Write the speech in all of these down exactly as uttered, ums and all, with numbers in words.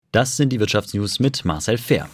Das sind die Wirtschaftsnews mit Marcel Fehr.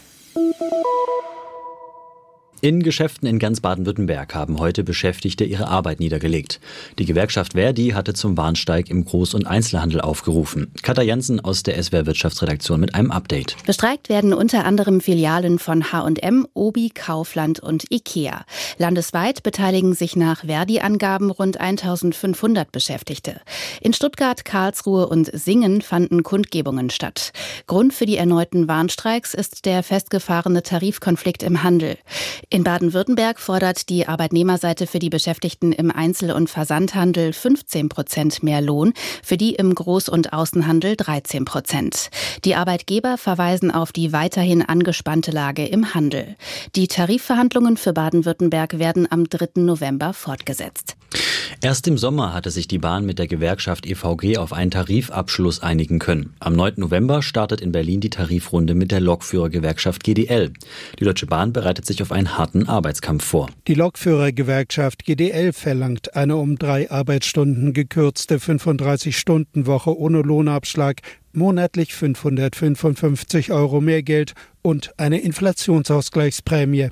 In Geschäften in ganz Baden-Württemberg haben heute Beschäftigte ihre Arbeit niedergelegt. Die Gewerkschaft Verdi hatte zum Warnstreik im Groß- und Einzelhandel aufgerufen. Katja Jansen aus der S W R Wirtschaftsredaktion mit einem Update. Bestreikt werden unter anderem Filialen von H und M, Obi, Kaufland und Ikea. Landesweit beteiligen sich nach Verdi-Angaben rund eintausendfünfhundert Beschäftigte. In Stuttgart, Karlsruhe und Singen fanden Kundgebungen statt. Grund für die erneuten Warnstreiks ist der festgefahrene Tarifkonflikt im Handel. In Baden-Württemberg fordert die Arbeitnehmerseite für die Beschäftigten im Einzel- und Versandhandel fünfzehn Prozent mehr Lohn, für die im Groß- und Außenhandel dreizehn Prozent. Die Arbeitgeber verweisen auf die weiterhin angespannte Lage im Handel. Die Tarifverhandlungen für Baden-Württemberg werden am dritten November fortgesetzt. Erst im Sommer hatte sich die Bahn mit der Gewerkschaft E V G auf einen Tarifabschluss einigen können. Am neunten November startet in Berlin die Tarifrunde mit der Lokführergewerkschaft G D L. Die Deutsche Bahn bereitet sich auf einen harten Arbeitskampf vor. Die Lokführergewerkschaft G D L verlangt eine um drei Arbeitsstunden gekürzte fünfunddreißig-Stunden-Woche ohne Lohnabschlag, monatlich fünfhundertfünfundfünfzig Euro mehr Geld und eine Inflationsausgleichsprämie.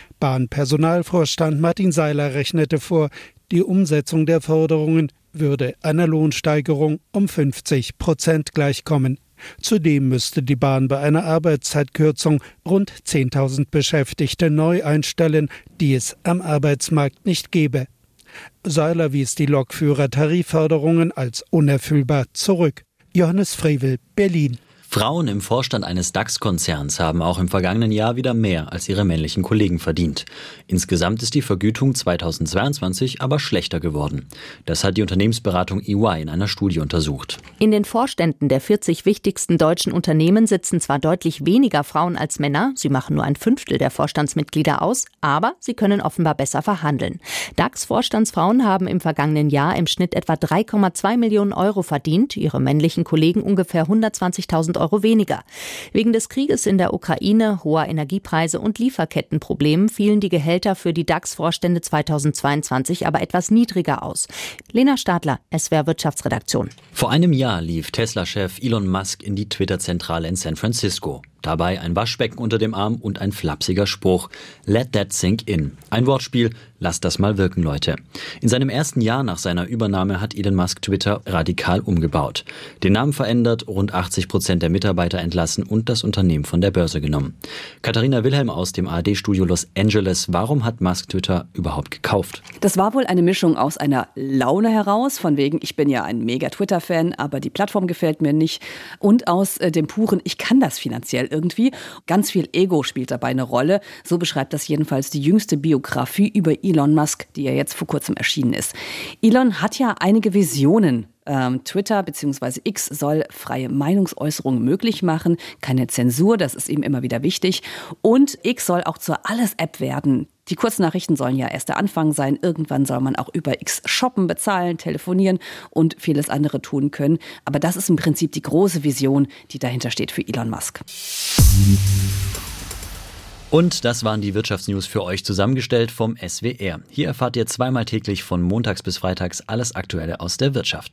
Bahnpersonalvorstand Martin Seiler rechnete vor, die Umsetzung der Forderungen würde einer Lohnsteigerung um fünfzig Prozent gleichkommen. Zudem müsste die Bahn bei einer Arbeitszeitkürzung rund zehntausend Beschäftigte neu einstellen, die es am Arbeitsmarkt nicht gäbe. Seiler wies die Lokführer-Tarifforderungen als unerfüllbar zurück. Johannes Frevel, Berlin. Frauen im Vorstand eines DAX-Konzerns haben auch im vergangenen Jahr wieder mehr als ihre männlichen Kollegen verdient. Insgesamt ist die Vergütung zweitausendzweiundzwanzig aber schlechter geworden. Das hat die Unternehmensberatung E Y in einer Studie untersucht. In den Vorständen der vierzig wichtigsten deutschen Unternehmen sitzen zwar deutlich weniger Frauen als Männer, sie machen nur ein Fünftel der Vorstandsmitglieder aus, aber sie können offenbar besser verhandeln. DAX-Vorstandsfrauen haben im vergangenen Jahr im Schnitt etwa drei Komma zwei Millionen Euro verdient, ihre männlichen Kollegen ungefähr hundertzwanzigtausend Euro weniger. Wegen des Krieges in der Ukraine, hoher Energiepreise und Lieferkettenproblemen fielen die Gehälter für die DAX-Vorstände zweitausendzweiundzwanzig aber etwas niedriger aus. Lena Stadler, S W R Wirtschaftsredaktion. Vor einem Jahr lief Tesla-Chef Elon Musk in die Twitter-Zentrale in San Francisco. Dabei ein Waschbecken unter dem Arm und ein flapsiger Spruch. Let that sink in. Ein Wortspiel, lasst das mal wirken, Leute. In seinem ersten Jahr nach seiner Übernahme hat Elon Musk Twitter radikal umgebaut. Den Namen verändert, rund achtzig Prozent der Mitarbeiter entlassen und das Unternehmen von der Börse genommen. Katharina Wilhelm aus dem A R D-Studio Los Angeles. Warum hat Musk Twitter überhaupt gekauft? Das war wohl eine Mischung aus einer Laune heraus, von wegen, ich bin ja ein mega Twitter-Fan, aber die Plattform gefällt mir nicht. Und aus äh, dem puren, ich kann das finanziell irgendwie. Ganz viel Ego spielt dabei eine Rolle. So beschreibt das jedenfalls die jüngste Biografie über Elon Musk, die ja jetzt vor kurzem erschienen ist. Elon hat ja einige Visionen. Ähm, Twitter bzw. X soll freie Meinungsäußerung möglich machen, keine Zensur, das ist ihm immer wieder wichtig. Und X soll auch zur Alles-App werden. Die Kurznachrichten sollen ja erst der Anfang sein. Irgendwann soll man auch über X shoppen, bezahlen, telefonieren und vieles andere tun können. Aber das ist im Prinzip die große Vision, die dahinter steht für Elon Musk. Und das waren die Wirtschaftsnews für euch zusammengestellt vom S W R. Hier erfahrt ihr zweimal täglich von montags bis freitags alles Aktuelle aus der Wirtschaft.